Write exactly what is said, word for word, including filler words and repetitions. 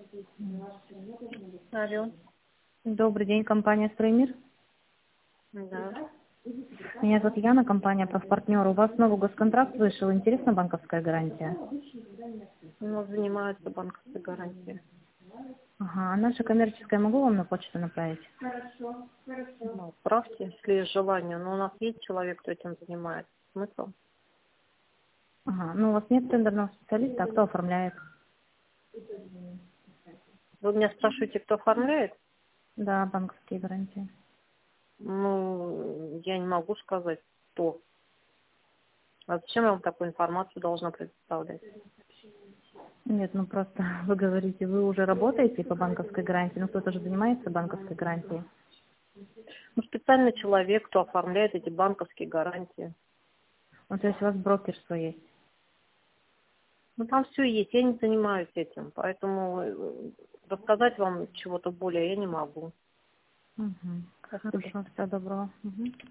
Алло. Добрый день, компания «Строймир». Да. Меня зовут Яна, компания «Профпартнер». У вас новый госконтракт вышел. Интересна банковская гарантия? У нас занимается банковской гарантией. Ага, а наша коммерческая могу вам на почту направить? Ну, отправьте, если есть желание. Но у нас есть человек, кто этим занимается. Смысл? Ага, ну у вас нет тендерного специалиста, а кто оформляет? Вы меня спрашиваете, кто оформляет? Да, банковские гарантии. Ну, я не могу сказать, кто. А зачем я вам такую информацию должна предоставлять? Нет, ну просто вы говорите, вы уже работаете по банковской гарантии, ну кто-то же занимается банковской гарантией. Ну, специальный человек, кто оформляет эти банковские гарантии. Ну то есть у вас брокерство есть. Ну, там все есть, я не занимаюсь этим, поэтому э, рассказать вам чего-то более я не могу. Угу. Хорошо. Хорошо, всего доброго. Угу.